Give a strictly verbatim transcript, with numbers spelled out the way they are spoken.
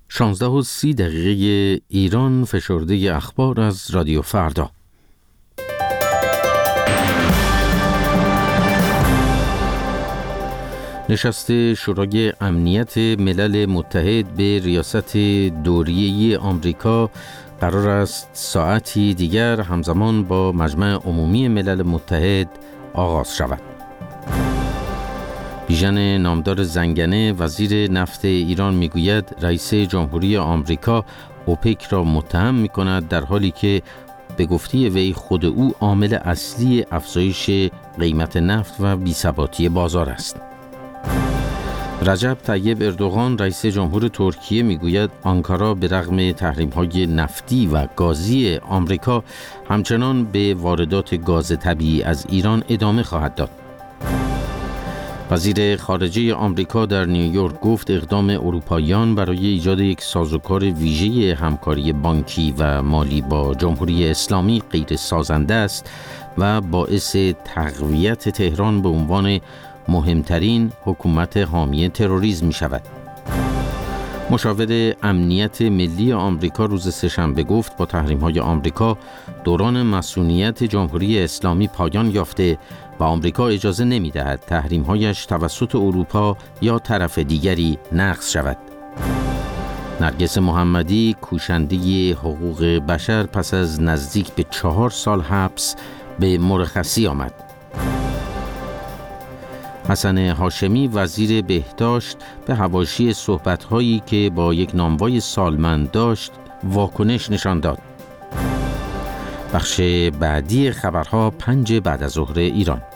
شانزده و سی دقیقه ایران، فشرده اخبار از رادیو فردا. نشست شورای امنیت ملل متحد به ریاست دوریه آمریکا قرار است ساعتی دیگر همزمان با مجمع عمومی ملل متحد آغاز شود. بیژن نامدار زنگنه، وزیر نفت ایران، میگوید رئیس جمهوری آمریکا اوپک را متهم می‌کند، در حالی که به گفته وی خود او عامل اصلی افزایش قیمت نفت و بی‌ثباتی بازار است. رجب طیب اردوغان، رئیس جمهور ترکیه، میگوید آنکارا به رغم تحریم‌های نفتی و گازی آمریکا همچنان به واردات گاز طبیعی از ایران ادامه خواهد داد. وزیر خارجه آمریکا در نیویورک گفت اقدام اروپاییان برای ایجاد یک سازوکار ویژه همکاری بانکی و مالی با جمهوری اسلامی غیر سازنده است و باعث تقویت تهران به عنوان مهمترین حکومت حامی تروریسم می شود. مشاور امنیت ملی آمریکا روز سه‌شنبه گفت با تحریم‌های آمریکا دوران مصونیت جمهوری اسلامی پایان یافته و آمریکا اجازه نمی‌دهد تحریم‌هایش توسط اروپا یا طرف دیگری نقض شود. نرگس محمدی، کوشنده حقوق بشر، پس از نزدیک به چهار سال حبس به مرخصی آمد. حسن هاشمی، وزیر بهداشت، به حواشی صحبت‌هایی که با یک نانوای سالمند داشت واکنش نشان داد. بخش بعدی خبرها پنج بعد از ظهر ایران.